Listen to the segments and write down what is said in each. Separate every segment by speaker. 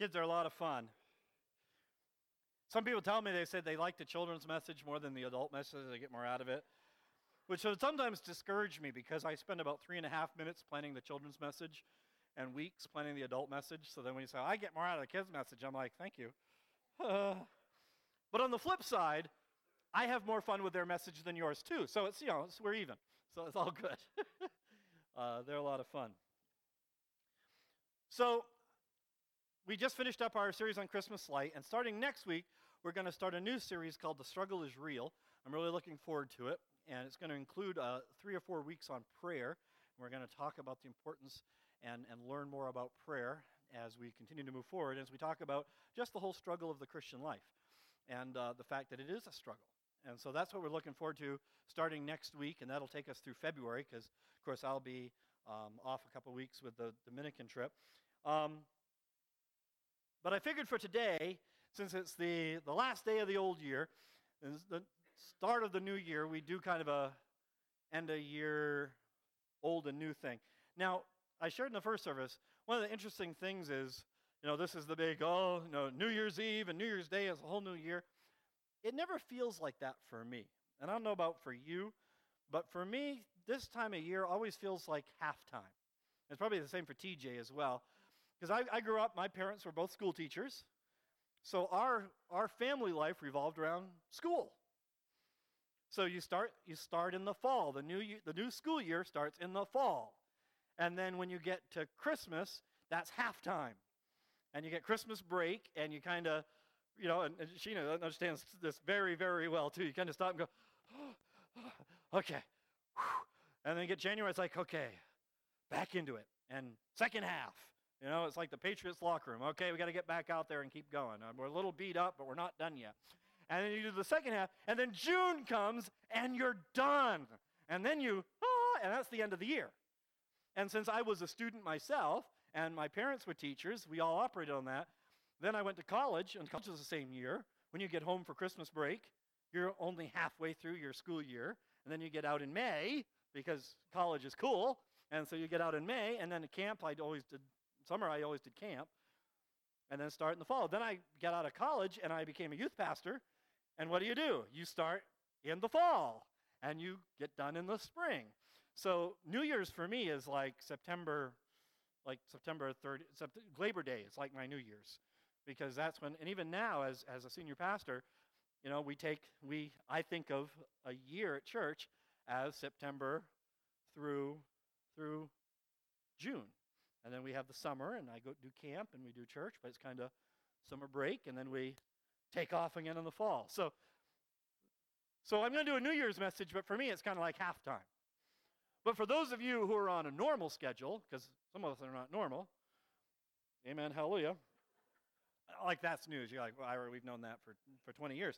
Speaker 1: Kids are a lot of fun. Some people tell me they said they like the children's message more than the adult message. They get more out of it, which would sometimes discourage me because I spend about 3.5 minutes planning the children's message and weeks planning the adult message. So then when you say, I get more out of the kids' message, I'm like, thank you. But on the flip side, I have more fun with their message than yours too. So we're even. So it's all good. They're a lot of fun. So we just finished up our series on Christmas Light, and starting next week, we're going to start a new series called The Struggle is Real. I'm really looking forward to it, and it's going to include 3 or 4 weeks on prayer. We're going to talk about the importance and learn more about prayer as we continue to move forward, as we talk about just the whole struggle of the Christian life and the fact that it is a struggle. And so that's what we're looking forward to starting next week, and that'll take us through February because, of course, I'll be off a couple weeks with the Dominican trip. But I figured for today, since it's the last day of the old year, and it's the start of the new year, we do kind of a end of year old and new thing. Now, I shared in the first service, one of the interesting things is, this is the big, New Year's Eve and New Year's Day is a whole new year. It never feels like that for me. And I don't know about for you, but for me, this time of year always feels like halftime. It's probably the same for TJ as well. Because I grew up, my parents were both school teachers, so our family life revolved around school. So you start in the fall. The new school year starts in the fall. And then when you get to Christmas, that's halftime. And you get Christmas break, and you kind of, and Sheena understands this very, very well, too. You kind of stop and go, okay. And then you get January, it's like, okay, back into it. And second half. It's like the Patriots locker room. Okay, we got to get back out there and keep going. We're a little beat up, but we're not done yet. And then you do the second half, and then June comes, and you're done. And then and that's the end of the year. And since I was a student myself, and my parents were teachers, we all operated on that. Then I went to college, and college was the same year. When you get home for Christmas break, you're only halfway through your school year. And then you get out in May, because college is cool. And so you get out in May, and then at camp, summer I always did camp, and then start in the fall. Then I got out of college, and I became a youth pastor, and what do? You start in the fall, and you get done in the spring. So New Year's for me is like September 30th, Labor Day is like my New Year's, because that's when, and even now as a senior pastor, I think of a year at church as September through June. And then we have the summer, and I go do camp, and we do church, but it's kind of summer break, and then we take off again in the fall. So I'm going to do a New Year's message, but for me, it's kind of like halftime. But for those of you who are on a normal schedule, because some of us are not normal, amen, hallelujah, like that's news. You're like, well, Ira, we've known that for 20 years.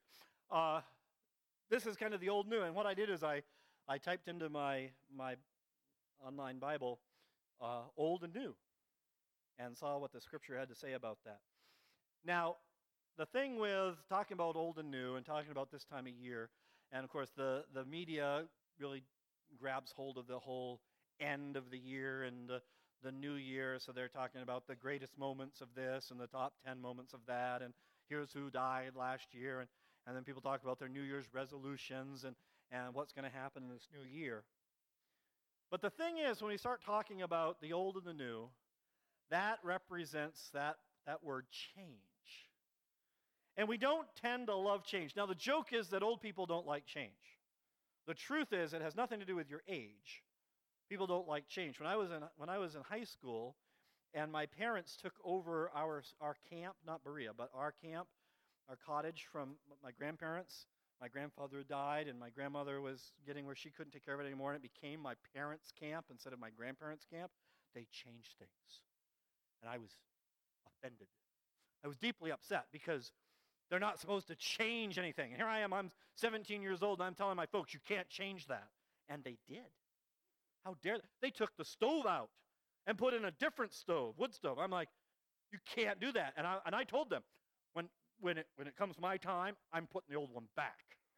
Speaker 1: This is kind of the old new, and what I did is I typed into my online Bible old and new, and saw what the scripture had to say about that. Now, the thing with talking about old and new and talking about this time of year, and of course the media really grabs hold of the whole end of the year and the new year, so they're talking about the greatest moments of this and the top 10 moments of that, and here's who died last year, and then people talk about their New Year's resolutions and what's going to happen in this new year. But the thing is, when we start talking about the old and the new, that represents that word change. And we don't tend to love change. Now, the joke is that old people don't like change. The truth is, it has nothing to do with your age. People don't like change. When I was in high school, and my parents took over our camp, not Berea, but our camp, our cottage from my grandparents. My grandfather died, and my grandmother was getting where she couldn't take care of it anymore, and it became my parents' camp instead of my grandparents' camp. They changed things, and I was offended. I was deeply upset because they're not supposed to change anything. And here I am, I'm 17 years old, and I'm telling my folks, you can't change that. And they did. How dare they? They took the stove out and put in a different stove, wood stove. I'm like, you can't do that. And I told them, when it comes my time, I'm putting the old one back.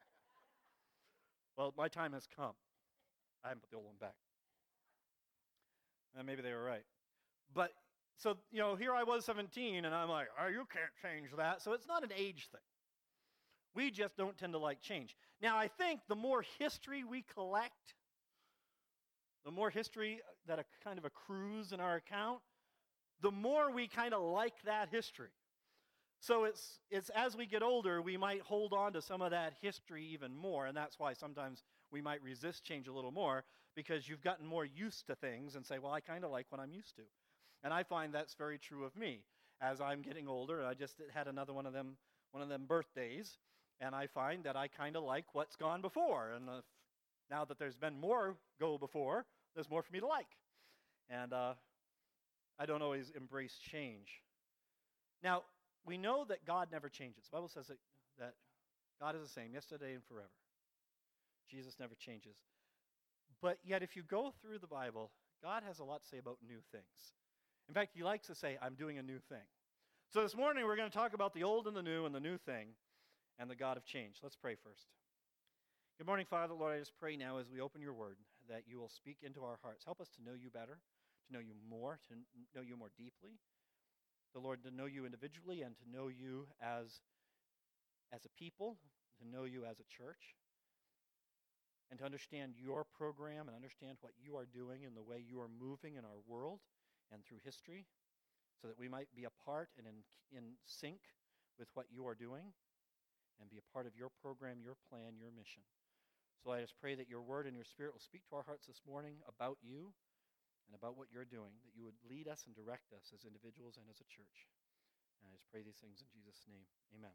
Speaker 1: Well, my time has come. I haven't put the old one back. And maybe they were right. But So, here I was 17, and I'm like, oh, you can't change that. So it's not an age thing. We just don't tend to like change. Now, I think the more history we collect, the more history that kind of accrues in our account, the more we kind of like that history. So it's as we get older, we might hold on to some of that history even more, and that's why sometimes we might resist change a little more, because you've gotten more used to things and say, well, I kind of like what I'm used to. And I find that's very true of me. As I'm getting older, I just had another one of them birthdays, and I find that I kind of like what's gone before. And now that there's been more go before, there's more for me to like. And I don't always embrace change. Now, we know that God never changes. The Bible says that God is the same yesterday and forever. Jesus never changes. But yet, if you go through the Bible, God has a lot to say about new things. In fact, he likes to say, I'm doing a new thing. So this morning, we're going to talk about the old and the new thing, and the God of change. Let's pray first. Good morning, Father. Lord, I just pray now as we open your word that you will speak into our hearts. Help us to know you better, to know you more, to know you more deeply. The Lord, to know you individually and to know you as a people, to know you as a church, and to understand your program and understand what you are doing and the way you are moving in our world and through history, so that we might be a part and in sync with what you are doing and be a part of your program, your plan, your mission. So I just pray that your word and your spirit will speak to our hearts this morning about you and about what you're doing, that you would lead us and direct us as individuals and as a church. And I just pray these things in Jesus' name. Amen.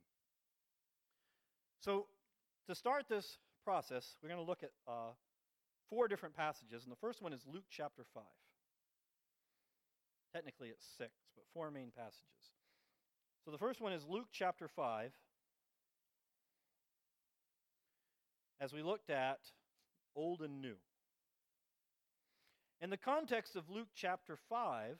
Speaker 1: So to start this process, we're going to look at 4 different passages, and the first one is Luke chapter 5. Technically it's 6, but 4 main passages. So the first one is Luke chapter 5. As we looked at old and new. In the context of Luke chapter 5,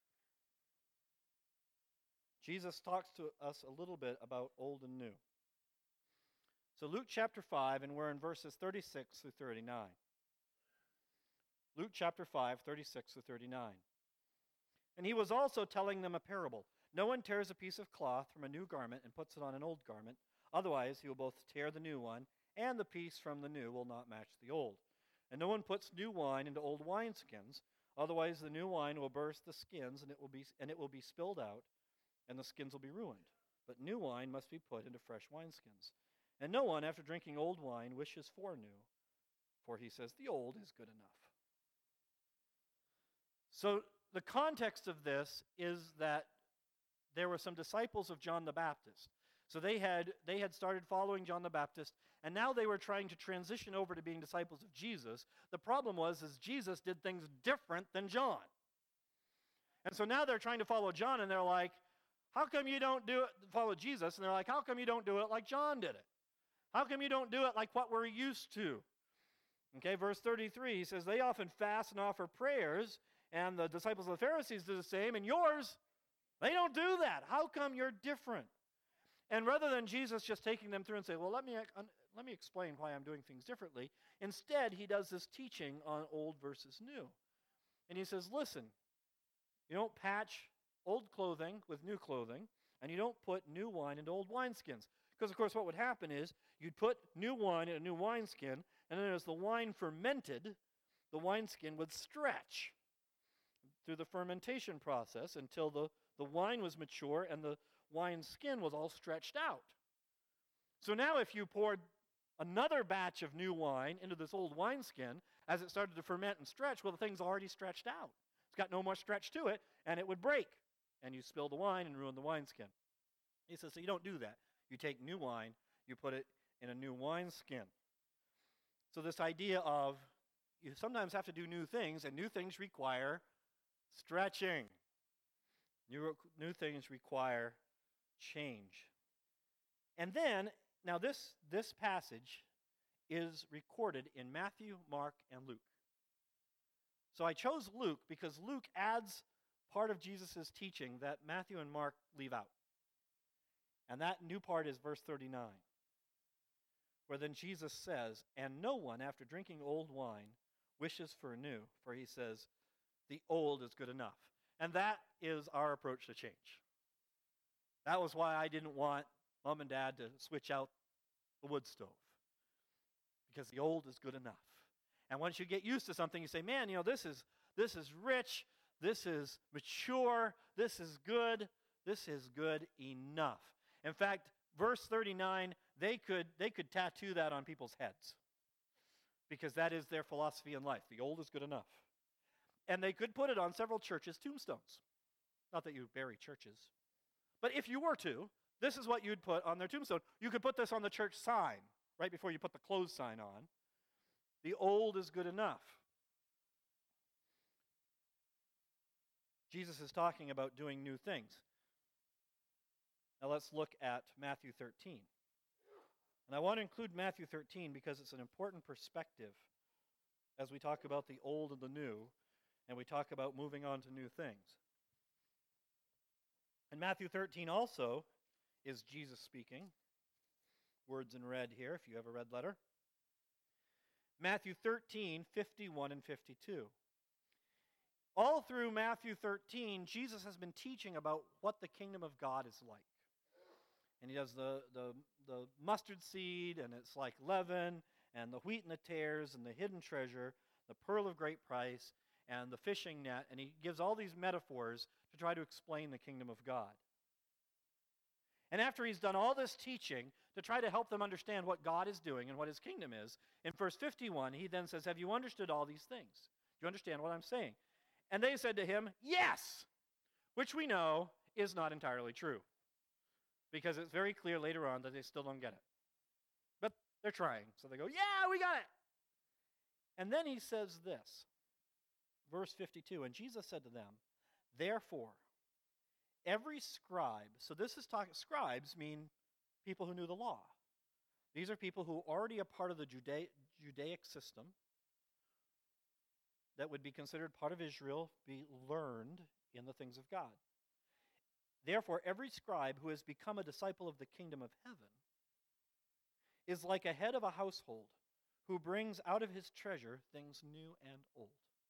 Speaker 1: Jesus talks to us a little bit about old and new. So Luke chapter 5, and we're in verses 36 through 39. Luke chapter 5, 36 through 39. And he was also telling them a parable. No one tears a piece of cloth from a new garment and puts it on an old garment. Otherwise, he will both tear the new one, and the piece from the new will not match the old. And no one puts new wine into old wineskins. Otherwise, the new wine will burst the skins, and it will be spilled out, and the skins will be ruined. But new wine must be put into fresh wineskins. And no one, after drinking old wine, wishes for new, for he says, the old is good enough. So the context of this is that there were some disciples of John the Baptist. So they had started following John the Baptist, and now they were trying to transition over to being disciples of Jesus. The problem was Jesus did things different than John. And so now they're trying to follow John, and they're like, how come you don't follow Jesus? And they're like, how come you don't do it like John did it? How come you don't do it like what we're used to? Okay, verse 33, he says, they often fast and offer prayers, and the disciples of the Pharisees do the same, and yours, they don't do that. How come you're different? And rather than Jesus just taking them through and say, well, let me explain why I'm doing things differently, instead he does this teaching on old versus new. And he says, listen, you don't patch old clothing with new clothing, and you don't put new wine into old wineskins. Because, of course, what would happen is you'd put new wine in a new wineskin, and then as the wine fermented, the wineskin would stretch through the fermentation process until the wine was mature and the wine skin was all stretched out. So now if you poured another batch of new wine into this old wineskin, as it started to ferment and stretch, well, the thing's already stretched out. It's got no more stretch to it, and it would break, and you spill the wine and ruin the wineskin. He says, so you don't do that. You take new wine, you put it in a new wineskin. So this idea of you sometimes have to do new things, and new things require stretching. New things require change. And then, now this passage is recorded in Matthew, Mark, and Luke. So I chose Luke because Luke adds part of Jesus' teaching that Matthew and Mark leave out. And that new part is verse 39, where then Jesus says, and no one, after drinking old wine, wishes for new, for he says, the old is good enough. And that is our approach to change. That was why I didn't want Mom and Dad to switch out the wood stove, because the old is good enough. And once you get used to something, you say, man, this is rich, this is mature, this is good enough. In fact, verse 39, they could tattoo that on people's heads, because that is their philosophy in life. The old is good enough. And they could put it on several churches' tombstones. Not that you bury churches, but if you were to, this is what you'd put on their tombstone. You could put this on the church sign right before you put the closed sign on. The old is good enough. Jesus is talking about doing new things. Now let's look at Matthew 13. And I want to include Matthew 13 because it's an important perspective as we talk about the old and the new, and we talk about moving on to new things. And Matthew 13 also is Jesus speaking. Words in red here, if you have a red letter. Matthew 13, 51 and 52. All through Matthew 13, Jesus has been teaching about what the kingdom of God is like. And he does the mustard seed, and it's like leaven, and the wheat and the tares, and the hidden treasure, the pearl of great price, and the fishing net. And he gives all these metaphors to try to explain the kingdom of God. And after he's done all this teaching to try to help them understand what God is doing and what his kingdom is, in verse 51, he then says, have you understood all these things? Do you understand what I'm saying? And they said to him, yes, which we know is not entirely true, because it's very clear later on that they still don't get it. But they're trying. So they go, yeah, we got it. And then he says this, verse 52, and Jesus said to them, therefore, every scribe, so this is talking, scribes mean people who knew the law. These are people who are already a part of the Judaic system that would be considered part of Israel, be learned in the things of God. Therefore, every scribe who has become a disciple of the kingdom of heaven is like a head of a household who brings out of his treasure things new and old.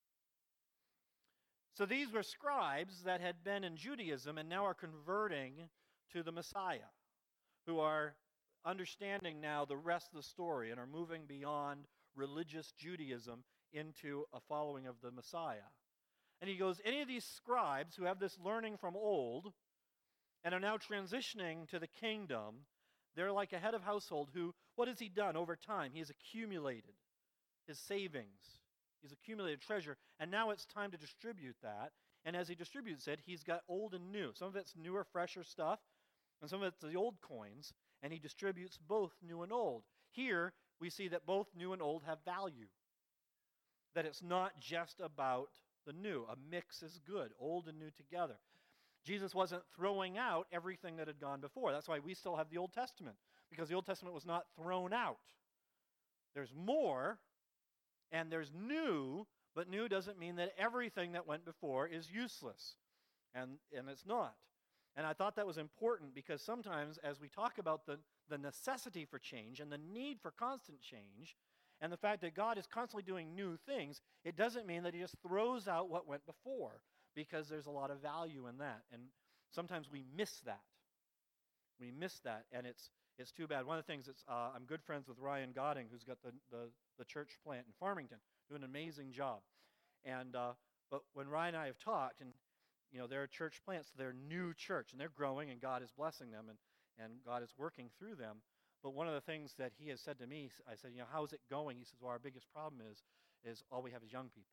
Speaker 1: So these were scribes that had been in Judaism and now are converting to the Messiah, who are understanding now the rest of the story and are moving beyond religious Judaism into a following of the Messiah. And he goes, any of these scribes who have this learning from old and are now transitioning to the kingdom, they're like a head of household who, what has he done over time? He has accumulated his savings. He's accumulated treasure, and now it's time to distribute that. And as he distributes it, he's got old and new. Some of it's newer, fresher stuff, and some of it's the old coins, and he distributes both new and old. Here, we see that both new and old have value, that it's not just about the new. A mix is good, old and new together. Jesus wasn't throwing out everything that had gone before. That's why we still have the Old Testament, because the Old Testament was not thrown out. There's more, and there's new, but new doesn't mean that everything that went before is useless, and it's not. And I thought that was important, because sometimes as we talk about the necessity for change and the need for constant change, and the fact that God is constantly doing new things, it doesn't mean that he just throws out what went before, because there's a lot of value in that. And sometimes we miss that. We miss that, and it's too bad. One of the things that's, I'm good friends with Ryan Godding, who's got the church plant in Farmington, doing an amazing job. And but when Ryan and I have talked, and they're church plants, they're new church, and they're growing, and God is blessing them, and God is working through them. But one of the things that he has said to me, I said, how's it going? He says, well, our biggest problem is all we have is young people.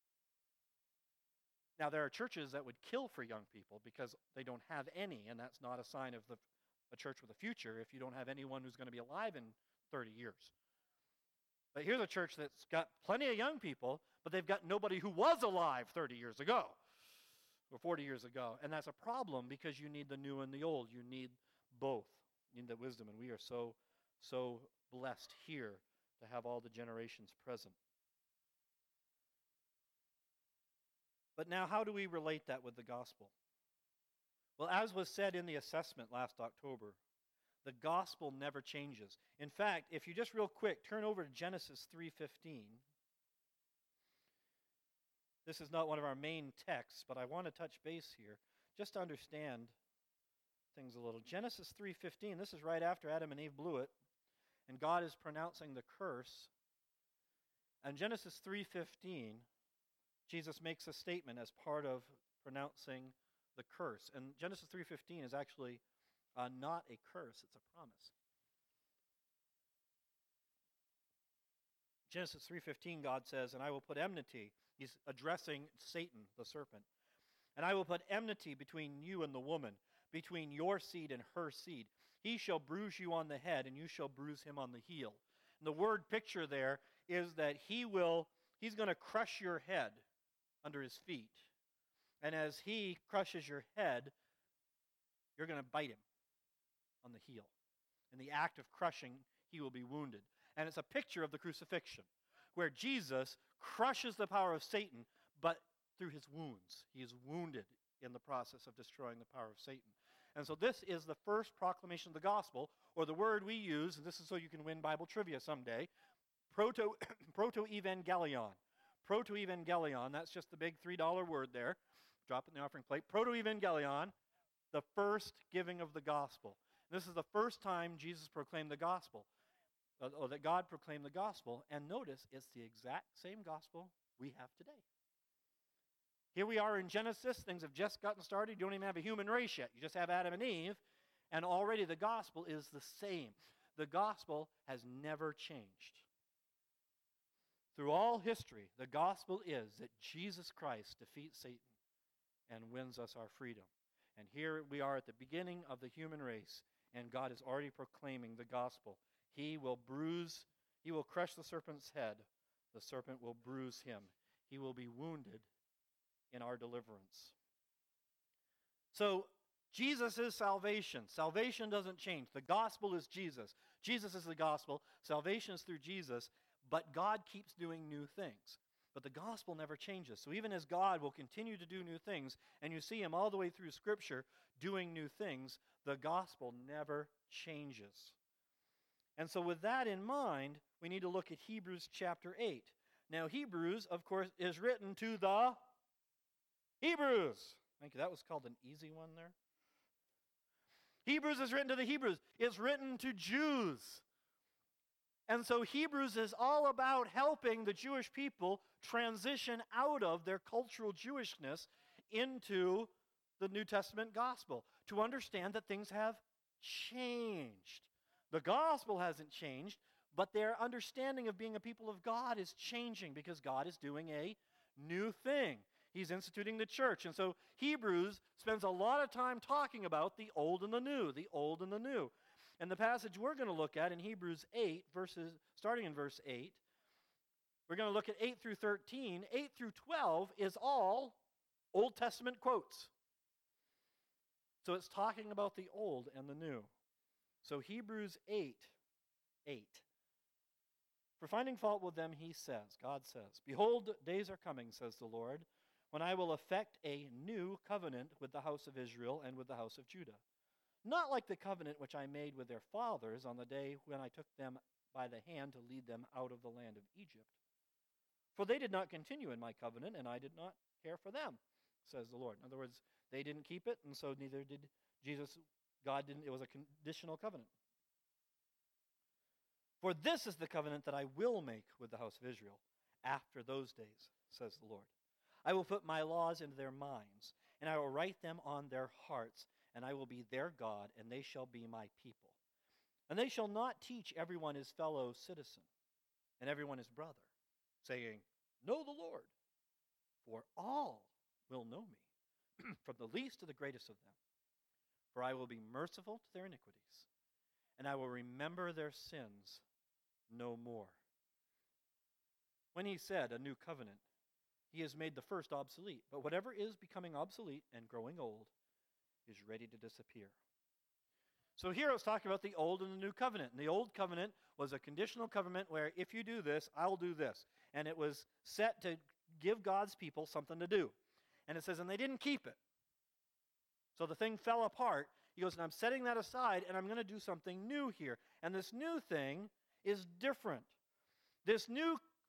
Speaker 1: Now, there are churches that would kill for young people because they don't have any, and that's not a sign of a church with a future if you don't have anyone who's going to be alive in 30 years. But here's a church that's got plenty of young people, but they've got nobody who was alive 30 years ago or 40 years ago. And that's a problem, because you need the new and the old. You need both. You need the wisdom, and we are so blessed here to have all the generations present. But now, how do we relate that with the gospel? Well, as was said in the assessment last October, the gospel never changes. In fact, if you just real quick turn over to Genesis 3:15, This is not one of our main texts, but I want to touch base here just to understand things a little. Genesis 3:15, this is right after Adam and Eve blew it, and God is pronouncing the curse. And Genesis 3:15, Jesus makes a statement as part of pronouncing the curse. And Genesis 3:15 is actually not a curse, it's a promise. Genesis 3:15, God says, and I will put enmity. He's addressing Satan, the serpent. And I will put enmity between you and the woman, between your seed and her seed. He shall bruise you on the head, and you shall bruise him on the heel. And the word picture there is that he's going to crush your head under his feet. And as he crushes your head, you're going to bite him on the heel. In the act of crushing, he will be wounded. And it's a picture of the crucifixion, where Jesus crushes the power of Satan, but through his wounds. He is wounded in the process of destroying the power of Satan. And so this is the first proclamation of the gospel, or the word we use, and this is so you can win Bible trivia someday, proto-evangelion. Proto-evangelion, that's just the big $3 word there. Drop it in the offering plate. Proto-evangelion, the first giving of the gospel. This is the first time Jesus proclaimed the gospel, or that God proclaimed the gospel. And notice, it's the exact same gospel we have today. Here we are in Genesis. Things have just gotten started. You don't even have a human race yet. You just have Adam and Eve. And already the gospel is the same. The gospel has never changed. Through all history, the gospel is that Jesus Christ defeats Satan and wins us our freedom. And here we are at the beginning of the human race, and God is already proclaiming the gospel. He will crush the serpent's head. The serpent will bruise him. He will be wounded in our deliverance. So, Jesus is salvation. Salvation doesn't change. The gospel is Jesus. Jesus is the gospel. Salvation is through Jesus, but God keeps doing new things. But the gospel never changes. So even as God will continue to do new things, and you see him all the way through Scripture doing new things, the gospel never changes. And so with that in mind, we need to look at Hebrews chapter 8. Now Hebrews, of course, is written to the Hebrews. Thank you. That was called an easy one there. Hebrews is written to the Hebrews. It's written to Jews. And so Hebrews is all about helping the Jewish people transition out of their cultural Jewishness into the New Testament gospel, to understand that things have changed. The gospel hasn't changed, but their understanding of being a people of God is changing because God is doing a new thing. He's instituting the church. And so Hebrews spends a lot of time talking about the old and the new, the old and the new. And the passage we're going to look at in Hebrews 8, starting in verse 8, we're going to look at 8 through 13. 8 through 12 is all Old Testament quotes. So it's talking about the old and the new. So Hebrews 8:8. For finding fault with them, he says, God says, behold, days are coming, says the Lord, when I will effect a new covenant with the house of Israel and with the house of Judah. Not like the covenant which I made with their fathers on the day when I took them by the hand to lead them out of the land of Egypt. For they did not continue in my covenant, and I did not care for them, says the Lord. In other words, they didn't keep it, and so neither did Jesus. God didn't. It was a conditional covenant. For this is the covenant that I will make with the house of Israel after those days, says the Lord. I will put my laws into their minds, and I will write them on their hearts, and I will be their God, and they shall be my people. And they shall not teach everyone his fellow citizen, and everyone his brother, saying, know the Lord, for all will know me, from the least to the greatest of them. For I will be merciful to their iniquities, and I will remember their sins no more. When he said a new covenant, he has made the first obsolete, but whatever is becoming obsolete and growing old is ready to disappear. So here it's talking about the old and the new covenant. And the old covenant was a conditional covenant where if you do this, I'll do this. And it was set to give God's people something to do. And it says, and they didn't keep it. So the thing fell apart. He goes, and I'm setting that aside, and I'm going to do something new here. And this new thing is different. This new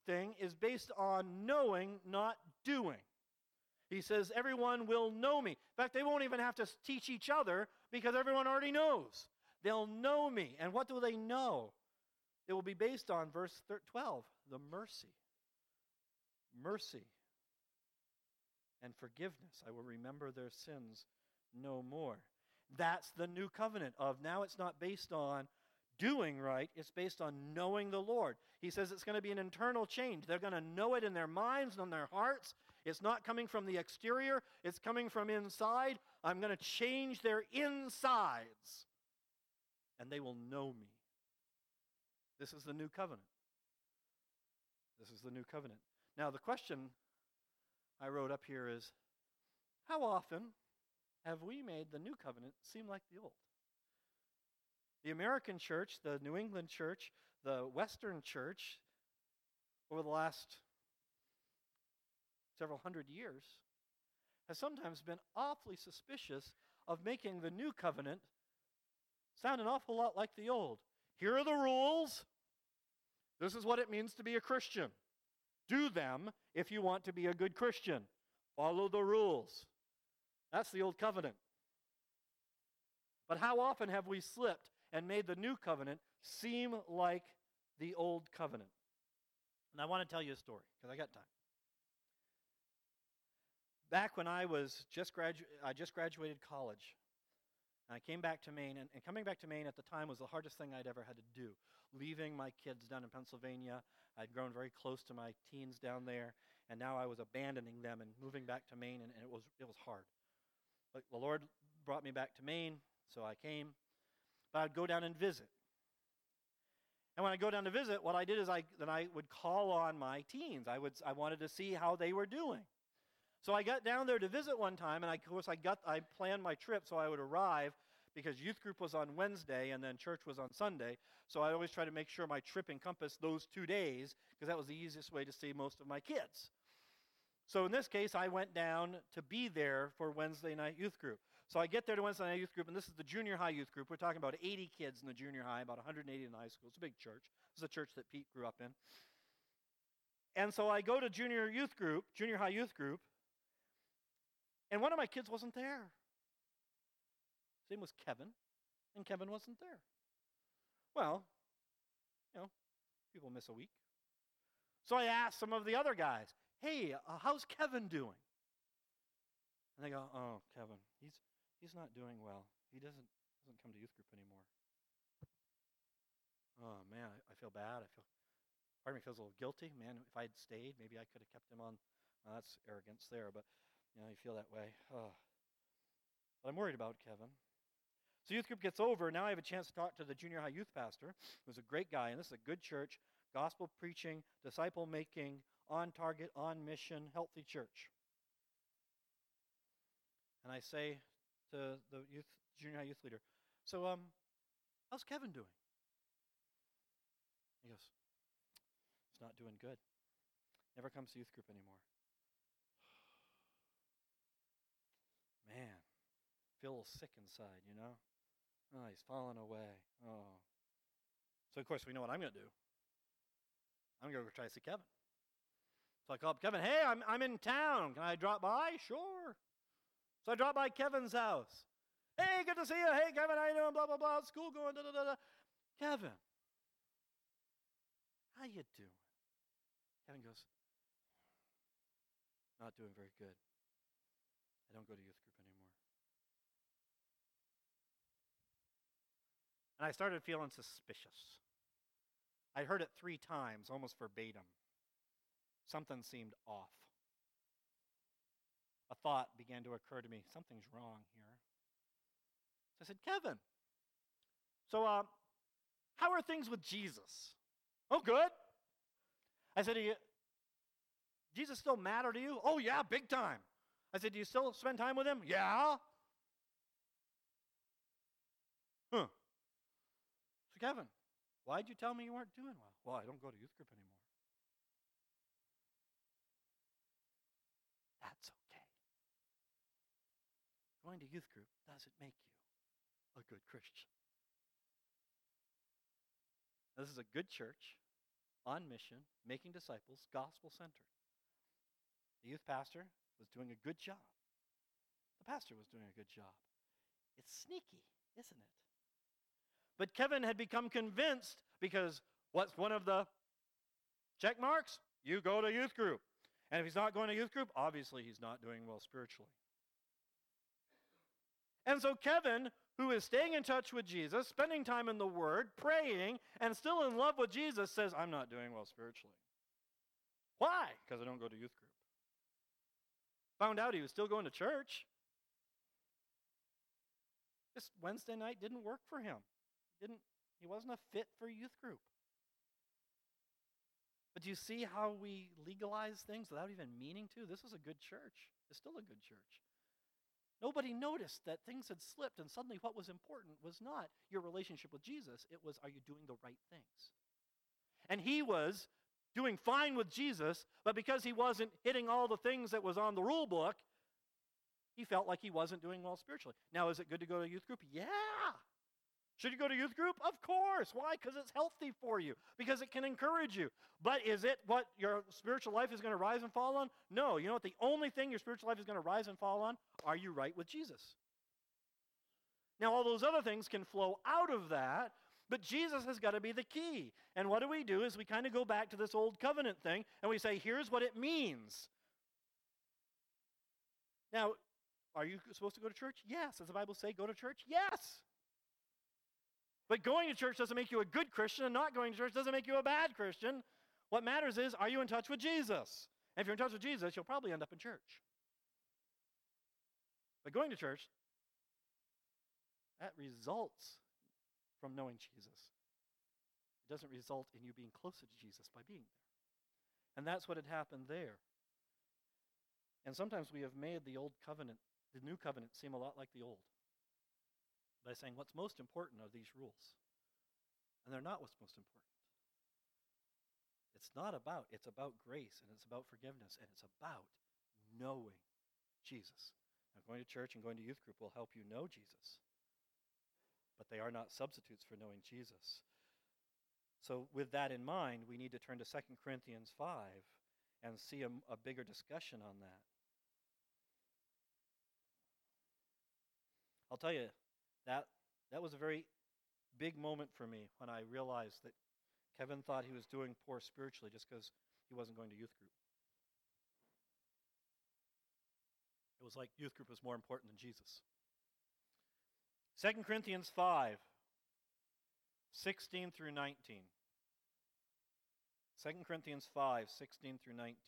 Speaker 1: thing is based on knowing, not doing. He says, everyone will know me. In fact, they won't even have to teach each other because everyone already knows. They'll know me. And what do they know? It will be based on verse 12, the mercy. Mercy and forgiveness. I will remember their sins no more. That's the new covenant of now it's not based on doing right, it's based on knowing the Lord. He says it's going to be an internal change. They're going to know it in their minds and in their hearts. It's not coming from the exterior, it's coming from inside. I'm going to change their insides, and they will know me. This is the new covenant. This is the new covenant. Now, the question I wrote up here is, how often have we made the new covenant seem like the old? The American church, the New England church, the Western church, over the last several hundred years, has sometimes been awfully suspicious of making the new covenant sound an awful lot like the old. Here are the rules. This is what it means to be a Christian. Do them if you want to be a good Christian. Follow the rules. That's the old covenant. But how often have we slipped and made the new covenant seem like the old covenant? And I want to tell you a story, because I got time. Back when I just graduated college, and I came back to Maine, and coming back to Maine at the time was the hardest thing I'd ever had to do. Leaving my kids down in Pennsylvania, I'd grown very close to my teens down there, and now I was abandoning them and moving back to Maine, and it was hard. But the Lord brought me back to Maine, so I came. But I'd go down and visit. And when I go down to visit, what I did is I would call on my teens. I wanted to see how they were doing. So I got down there to visit one time, and I planned my trip so I would arrive, because youth group was on Wednesday and then church was on Sunday. So I always try to make sure my trip encompassed those 2 days, because that was the easiest way to see most of my kids. So in this case, I went down to be there for Wednesday night youth group. So I get there to Wednesday night youth group, and this is the junior high youth group. We're talking about 80 kids in the junior high, about 180 in the high school. It's a big church. This is a church that Pete grew up in. And so I go to junior high youth group, and one of my kids wasn't there. His name was Kevin, and Kevin wasn't there. Well, people miss a week. So I asked some of the other guys, hey, how's Kevin doing? And they go, oh, Kevin, he's not doing well. He doesn't come to youth group anymore. Oh, man, I feel bad. Part of me feels a little guilty. Man, if I had stayed, maybe I could have kept him on. Well, that's arrogance there, but you feel that way. Oh. But I'm worried about Kevin. So youth group gets over. Now I have a chance to talk to the junior high youth pastor, who's a great guy, and this is a good church, gospel preaching, disciple making, on target, on mission, healthy church. And I say to the junior high youth leader, so how's Kevin doing? He goes, he's not doing good. Never comes to youth group anymore. Man, feel a little sick inside, Oh, he's falling away. Oh. So, of course, we know what I'm going to do. I'm going to go try to see Kevin. So I call up Kevin. Hey, I'm in town. Can I drop by? Sure. So I drop by Kevin's house. Hey, good to see you. Hey, Kevin, how you doing? Blah, blah, blah. School going, da, da, da, da. Kevin, how you doing? Kevin goes, not doing very good. I don't go to youth group anymore. And I started feeling suspicious. I heard it 3 times, almost verbatim. Something seemed off. A thought began to occur to me. Something's wrong here. So I said, Kevin, so how are things with Jesus? Oh, good. I said, Jesus still matter to you? Oh, yeah, big time. I said, do you still spend time with him? Yeah. Huh. So, Kevin, why'd you tell me you weren't doing well? Well, I don't go to youth group anymore. That's okay. Going to youth group doesn't make you a good Christian. Now, this is a good church, on mission, making disciples, gospel-centered. The youth pastor was doing a good job. The pastor was doing a good job. It's sneaky, isn't it? But Kevin had become convinced because what's one of the check marks? You go to youth group. And if he's not going to youth group, obviously he's not doing well spiritually. And so Kevin, who is staying in touch with Jesus, spending time in the Word, praying, and still in love with Jesus, says, I'm not doing well spiritually. Why? Because I don't go to youth group. Found out he was still going to church. This Wednesday night didn't work for him. He wasn't a fit for youth group. But do you see how we legalize things without even meaning to? This was a good church. It's still a good church. Nobody noticed that things had slipped, and suddenly what was important was not your relationship with Jesus. It was, are you doing the right things? And he was doing fine with Jesus, but because he wasn't hitting all the things that was on the rule book, he felt like he wasn't doing well spiritually. Now, is it good to go to youth group? Yeah. Should you go to youth group? Of course. Why? Because it's healthy for you. Because it can encourage you. But is it what your spiritual life is going to rise and fall on? No. You know what? The only thing your spiritual life is going to rise and fall on? Are you right with Jesus? Now, all those other things can flow out of that, but Jesus has got to be the key. And what do? Is we kind of go back to this old covenant thing, and we say, here's what it means. Now, are you supposed to go to church? Yes. Does the Bible say go to church? Yes. But going to church doesn't make you a good Christian, and not going to church doesn't make you a bad Christian. What matters is, are you in touch with Jesus? And if you're in touch with Jesus, you'll probably end up in church. But going to church, that results from knowing Jesus. It doesn't result in you being closer to Jesus by being there. And that's what had happened there. And sometimes we have made the old covenant, the new covenant, seem a lot like the old, by saying what's most important are these rules. And they're not what's most important. It's about grace, and it's about forgiveness, and it's about knowing Jesus. Now, going to church and going to youth group will help you know Jesus, but they are not substitutes for knowing Jesus. So with that in mind, we need to turn to 2 Corinthians 5 and see a bigger discussion on that. I'll tell you, that was a very big moment for me when I realized that Kevin thought he was doing poor spiritually just because he wasn't going to youth group. It was like youth group was more important than Jesus. 2 Corinthians 5, 16 through 19. 2 Corinthians 5, 16 through 19.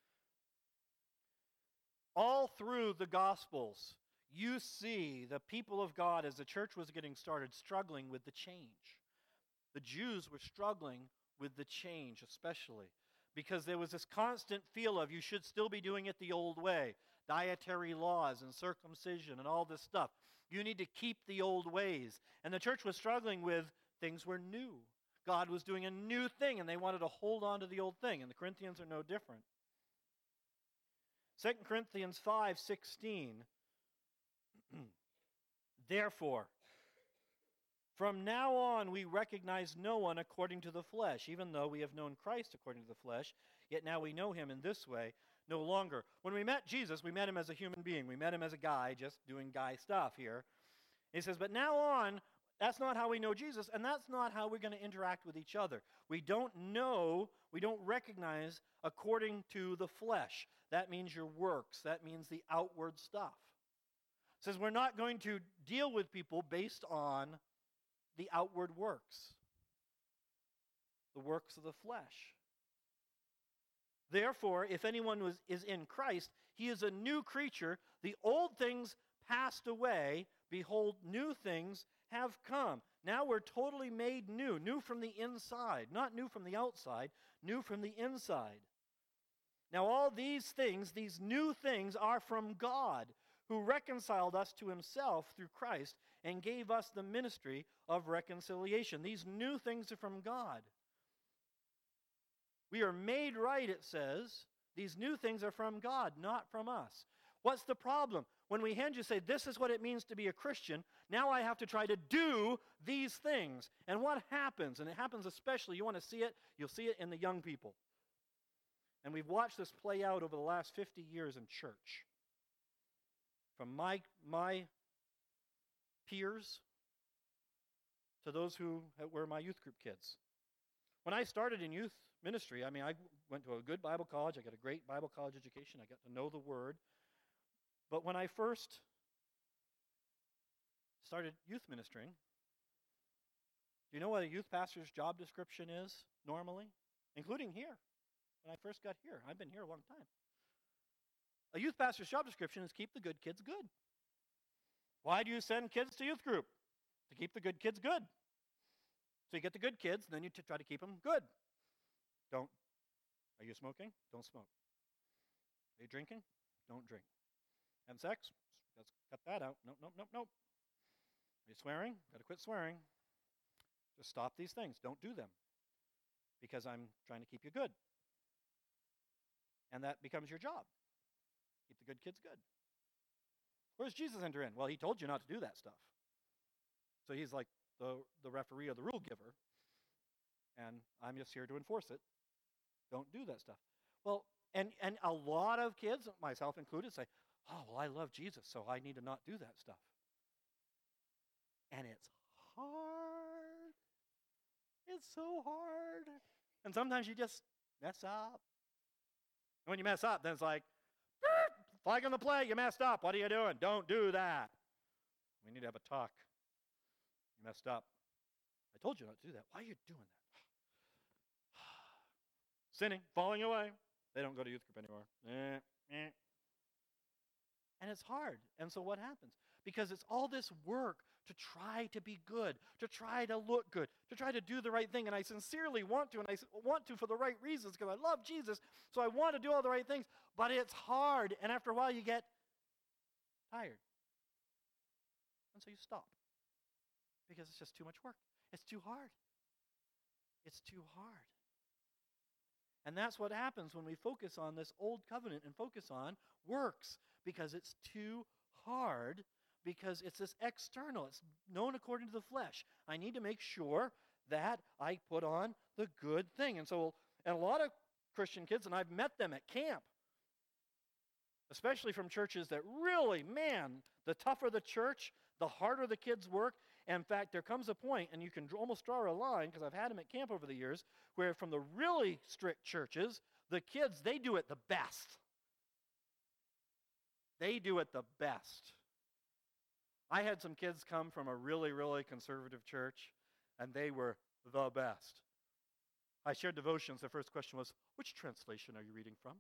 Speaker 1: All through the Gospels, you see the people of God, as the church was getting started, struggling with the change. The Jews were struggling with the change, especially, because there was this constant feel of you should still be doing it the old way. Dietary laws and circumcision and all this stuff. You need to keep the old ways. And the church was struggling with things were new. God was doing a new thing, and they wanted to hold on to the old thing. And the Corinthians are no different. 2 Corinthians 5:16. Therefore, from now on we recognize no one according to the flesh, even though we have known Christ according to the flesh, yet now we know him in this way no longer. When we met Jesus, we met him as a human being. We met him as a guy just doing guy stuff here. He says, but now on, that's not how we know Jesus, and that's not how we're going to interact with each other. We don't recognize according to the flesh. That means your works. That means the outward stuff. It says we're not going to deal with people based on the outward works, the works of the flesh. Therefore, if anyone is in Christ, he is a new creature. The old things passed away. Behold, new things have come. Now we're totally made new from the inside, not new from the outside, new from the inside. Now all these things, these new things, are from God, who reconciled us to himself through Christ and gave us the ministry of reconciliation. These new things are from God. We are made right, it says. These new things are from God, not from us. What's the problem? When we hand you say, this is what it means to be a Christian, now I have to try to do these things. And what happens? And it happens especially, you want to see it, you'll see it in the young people. And we've watched this play out over the last 50 years in church. From my peers to those who were my youth group kids. When I started in youth ministry, I went to a good Bible college. I got a great Bible college education. I got to know the Word. But when I first started youth ministering, do you know what a youth pastor's job description is normally? Including here. When I first got here. I've been here a long time. A youth pastor's job description is keep the good kids good. Why do you send kids to youth group? To keep the good kids good. So you get the good kids, and then you try to keep them good. Are you smoking? Don't smoke. Are you drinking? Don't drink. Having sex? Let's cut that out. Nope. Are you swearing? Got to quit swearing. Just stop these things. Don't do them. Because I'm trying to keep you good. And that becomes your job. Keep the good kids good. Where does Jesus enter in? Well, he told you not to do that stuff. So he's like the referee or the rule giver. And I'm just here to enforce it. Don't do that stuff. Well, and a lot of kids, myself included, say, oh, well, I love Jesus, so I need to not do that stuff. And it's hard. It's so hard. And sometimes you just mess up. And when you mess up, then it's like, flag on the play, you messed up. What are you doing? Don't do that. We need to have a talk. You messed up. I told you not to do that. Why are you doing that? Sinning, falling away. They don't go to youth group anymore. And it's hard. And so what happens? Because it's all this work to try to be good, to try to look good, to try to do the right thing. And I sincerely want to, and I want to for the right reasons because I love Jesus, so I want to do all the right things. But it's hard, and after a while you get tired. And so you stop because it's just too much work. It's too hard. It's too hard. And that's what happens when we focus on this old covenant and focus on works, because it's too hard, because it's this external. It's known according to the flesh. I need to make sure that I put on the good thing. And a lot of Christian kids, and I've met them at camp, especially from churches that really, man, the tougher the church, the harder the kids work. In fact, there comes a point, and you can almost draw a line, because I've had them at camp over the years, where from the really strict churches, the kids, they do it the best. They do it the best. I had some kids come from a really, really conservative church, and they were the best. I shared devotions. The first question was, which translation are you reading from?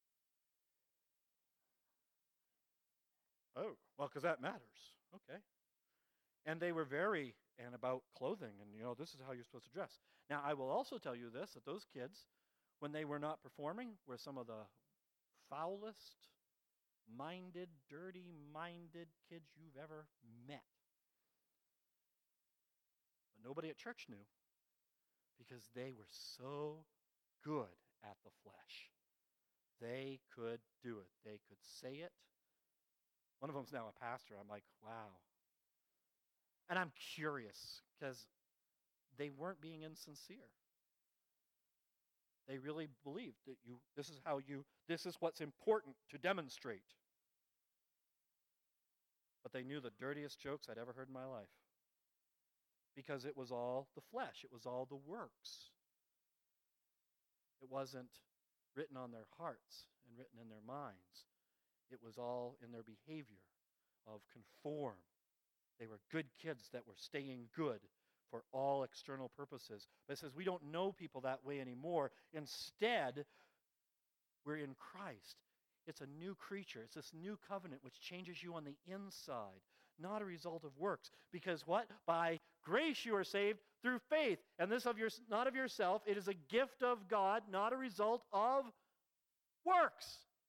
Speaker 1: Oh, well, because that matters. Okay. And they were about clothing, and this is how you're supposed to dress. Now, I will also tell you this, that those kids, when they were not performing, were some of the foulest minded, dirty-minded kids you've ever met. But nobody at church knew, because they were so good at the flesh. They could do it. They could say it. One of them's now a pastor. I'm like, wow. And I'm curious, because they weren't being insincere. They really believed that this is what's important to demonstrate. But they knew the dirtiest jokes I'd ever heard in my life. Because it was all the flesh. It was all the works. It wasn't written on their hearts and written in their minds. It was all in their behavior of conform. They were good kids that were staying good for all external purposes. But it says we don't know people that way anymore. Instead, we're in Christ. It's a new creature. It's this new covenant which changes you on the inside, not a result of works. Because what? By grace you are saved through faith. And this not of yourself. It is a gift of God, not a result of works.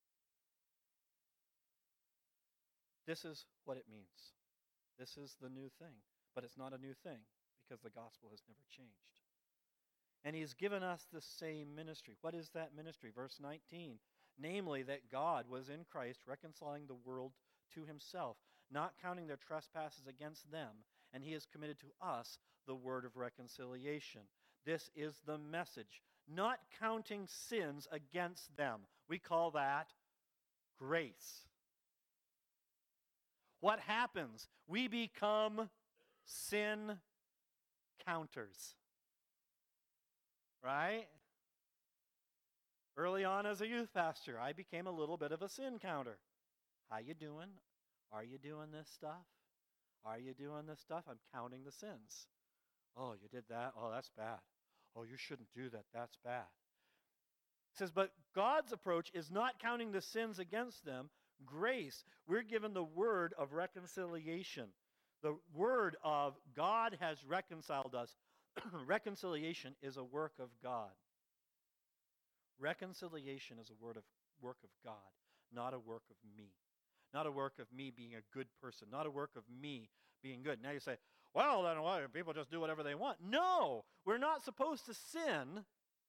Speaker 1: This is what it means. This is the new thing. But it's not a new thing because the gospel has never changed. And he's given us the same ministry. What is that ministry? Verse 19. namely that God was in Christ reconciling the world to himself, not counting their trespasses against them, and he has committed to us the word of reconciliation. This is the message, not counting sins against them. We call that grace. What happens? We become sin counters. Right? Early on as a youth pastor, I became a little bit of a sin counter. How you doing? Are you doing this stuff? Are you doing this stuff? I'm counting the sins. Oh, you did that? Oh, that's bad. Oh, you shouldn't do that. That's bad. It says, but God's approach is not counting the sins against them. Grace. We're given the word of reconciliation. The word of God has reconciled us. Reconciliation is a work of God. Reconciliation is a work of God, not a work of me. Not a work of me being a good person, not a work of me being good. Now you say, well, then why people just do whatever they want? No, we're not supposed to sin.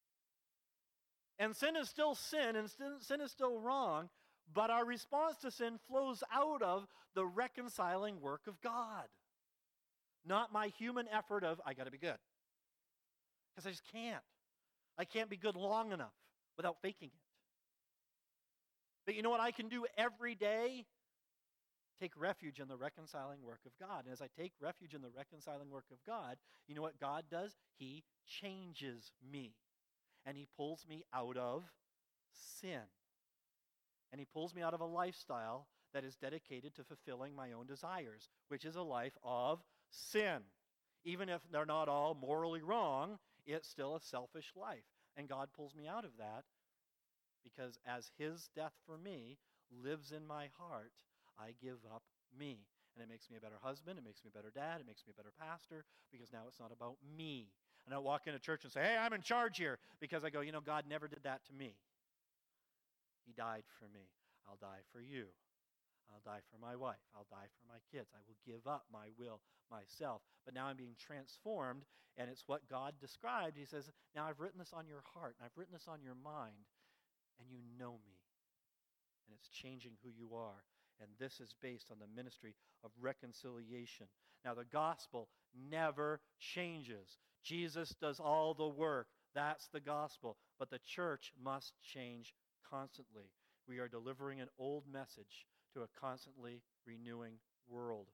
Speaker 1: And sin is still sin, and sin is still wrong, but our response to sin flows out of the reconciling work of God. Not my human effort of, I got to be good. Because I just can't. I can't be good long enough without faking it. But you know what I can do every day? Take refuge in the reconciling work of God. And as I take refuge in the reconciling work of God, you know what God does? He changes me. And he pulls me out of sin. And he pulls me out of a lifestyle that is dedicated to fulfilling my own desires, which is a life of sin. Even if they're not all morally wrong, it's still a selfish life. And God pulls me out of that because as his death for me lives in my heart, I give up me. And it makes me a better husband, it makes me a better dad, it makes me a better pastor, because now it's not about me. And I walk into church and say, hey, I'm in charge here, because I go, you know, God never did that to me. He died for me. I'll die for you. I'll die for my wife. I'll die for my kids. I will give up my will, myself. But now I'm being transformed, and it's what God described. He says, now I've written this on your heart, and I've written this on your mind, and you know me. And it's changing who you are. And this is based on the ministry of reconciliation. Now, the gospel never changes. Jesus does all the work. That's the gospel. But the church must change constantly. We are delivering an old message to a constantly renewing world.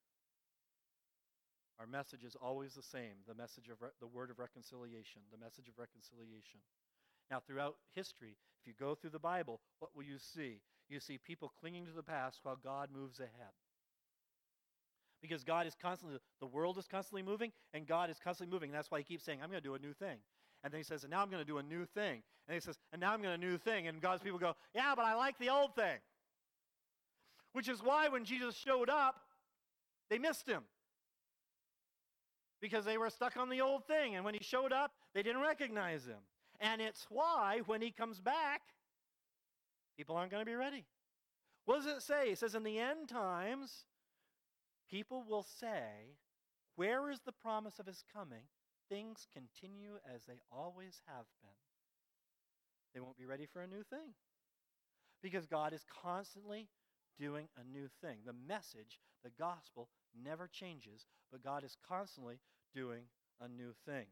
Speaker 1: Our message is always the same, the message of the word of reconciliation, the message of reconciliation. Now, throughout history, if you go through the Bible, what will you see? You see people clinging to the past while God moves ahead. Because God is constantly, the world is constantly moving, and God is constantly moving. And that's why he keeps saying, I'm going to do a new thing. And then he says, and now I'm going to do a new thing. And he says, and now I'm going to do a new thing. And God's people go, yeah, but I like the old thing. Which is why when Jesus showed up, they missed him. Because they were stuck on the old thing. And when he showed up, they didn't recognize him. And it's why when he comes back, people aren't going to be ready. What does it say? It says in the end times, people will say, where is the promise of his coming? Things continue as they always have been. They won't be ready for a new thing. Because God is constantly doing a new thing. The message, the gospel, never changes, but God is constantly doing a new thing.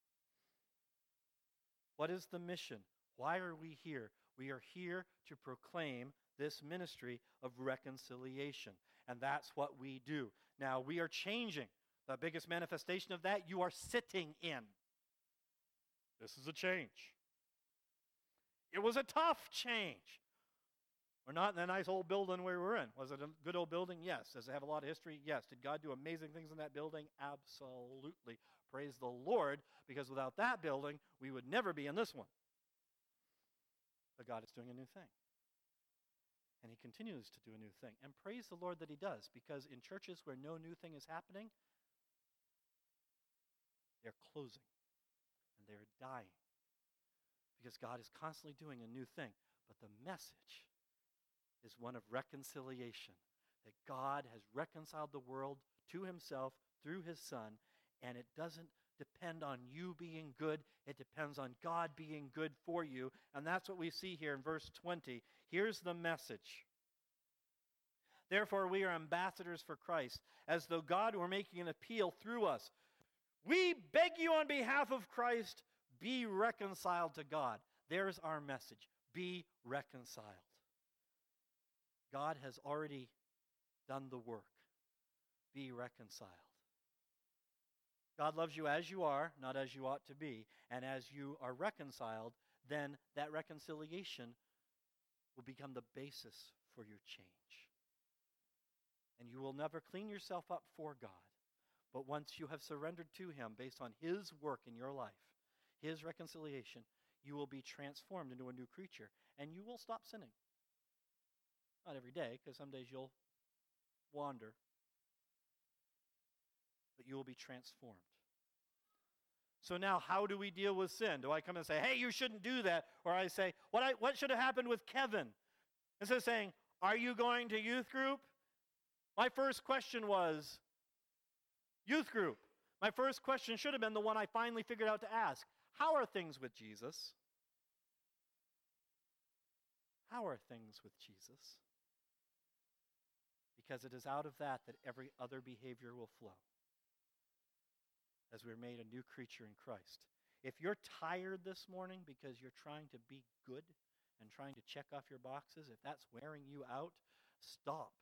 Speaker 1: What is the mission? Why are we here? We are here to proclaim this ministry of reconciliation. And that's what we do. Now, we are changing. The biggest manifestation of that, you are sitting in. This is a change. It was a tough change. We're not in the nice old building we were in. Was it a good old building? Yes. Does it have a lot of history? Yes. Did God do amazing things in that building? Absolutely. Praise the Lord, because without that building, we would never be in this one. But God is doing a new thing. And he continues to do a new thing. And praise the Lord that he does, because in churches where no new thing is happening, they're closing and they're dying. Because God is constantly doing a new thing. But the message is one of reconciliation, that God has reconciled the world to himself through his Son, And it doesn't depend on you being good. It depends on God being good for you. And that's what we see here in verse 20. Here's the message. Therefore, we are ambassadors for Christ, as though God were making an appeal through us. We beg you on behalf of Christ, be reconciled to God. There's our message. Be reconciled. God has already done the work. Be reconciled. God loves you as you are, not as you ought to be. And as you are reconciled, then that reconciliation will become the basis for your change. And you will never clean yourself up for God. But once you have surrendered to Him based on His work in your life, His reconciliation, you will be transformed into a new creature. And you will stop sinning. Not every day, because some days you'll wander. But you will be transformed. So now, how do we deal with sin? Do I come and say, hey, you shouldn't do that? Or I say, what should have happened with Kevin? Instead of saying, are you going to youth group? My first question was, youth group. My first question should have been the one I finally figured out to ask. How are things with Jesus? How are things with Jesus? Because it is out of that every other behavior will flow. As we're made a new creature in Christ. If you're tired this morning because you're trying to be good and trying to check off your boxes, if that's wearing you out, stop.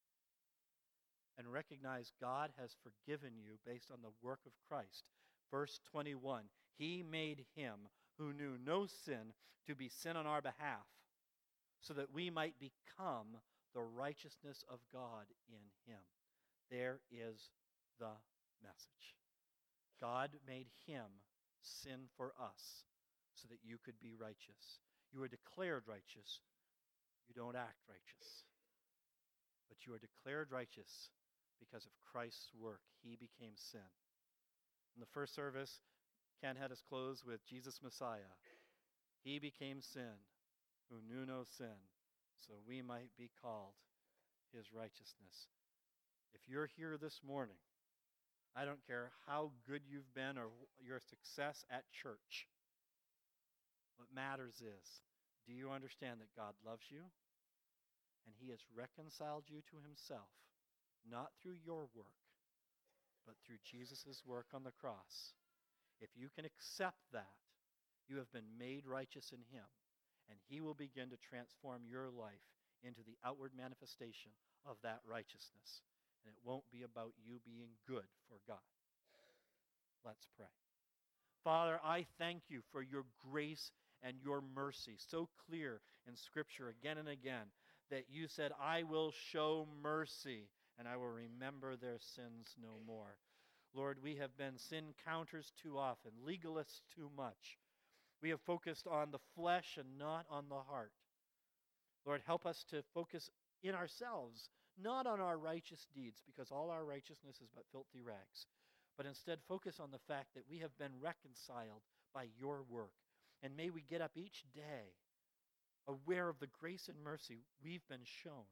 Speaker 1: And recognize God has forgiven you based on the work of Christ. Verse 21, He made Him who knew no sin to be sin on our behalf, so that we might become the righteousness of God in Him. There is the message. God made Him sin for us so that you could be righteous. You are declared righteous. You don't act righteous. But you are declared righteous because of Christ's work. He became sin. In the first service, Ken had us close with Jesus Messiah. He became sin who knew no sin, so we might be called His righteousness. If you're here this morning, I don't care how good you've been or your success at church. What matters is, do you understand that God loves you? And He has reconciled you to Himself, not through your work, but through Jesus' work on the cross. If you can accept that, you have been made righteous in Him, and He will begin to transform your life into the outward manifestation of that righteousness. And it won't be about you being good for God. Let's pray. Father, I thank you for your grace and your mercy, so clear in Scripture again and again, that you said, I will show mercy, and I will remember their sins no more. Lord, we have been sin counters too often, legalists too much. We have focused on the flesh and not on the heart. Lord, help us to focus in ourselves, not on our righteous deeds, because all our righteousness is but filthy rags, but instead focus on the fact that we have been reconciled by your work. And may we get up each day aware of the grace and mercy we've been shown,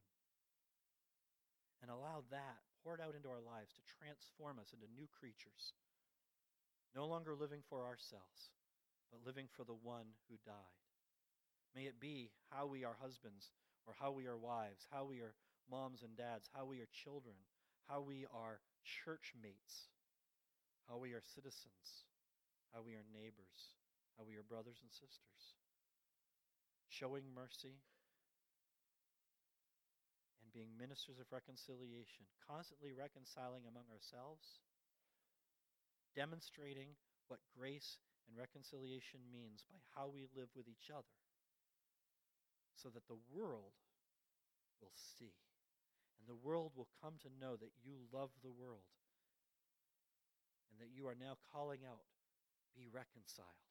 Speaker 1: and allow that poured out into our lives to transform us into new creatures, no longer living for ourselves, but living for the one who died. May it be how we are husbands, or how we are wives, how we are moms and dads, how we are children, how we are church mates, how we are citizens, how we are neighbors, how we are brothers and sisters, showing mercy and being ministers of reconciliation, constantly reconciling among ourselves, demonstrating what grace and reconciliation means by how we live with each other, so that the world will see. And the world will come to know that you love the world and that you are now calling out, be reconciled.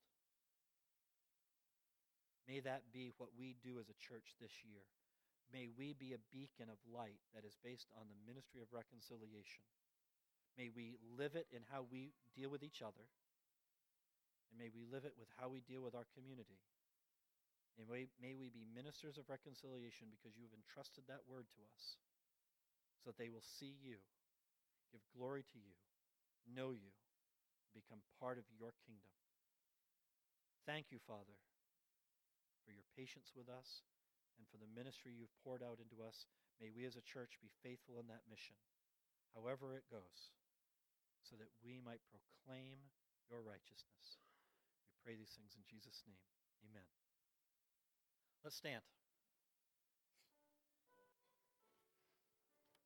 Speaker 1: May that be what we do as a church this year. May we be a beacon of light that is based on the ministry of reconciliation. May we live it in how we deal with each other, and may we live it with how we deal with our community. And may we be ministers of reconciliation because you have entrusted that word to us, so that they will see you, give glory to you, know you, become part of your kingdom. Thank you, Father, for your patience with us and for the ministry you've poured out into us. May we as a church be faithful in that mission, however it goes, so that we might proclaim your righteousness. We pray these things in Jesus' name. Amen. Let's stand.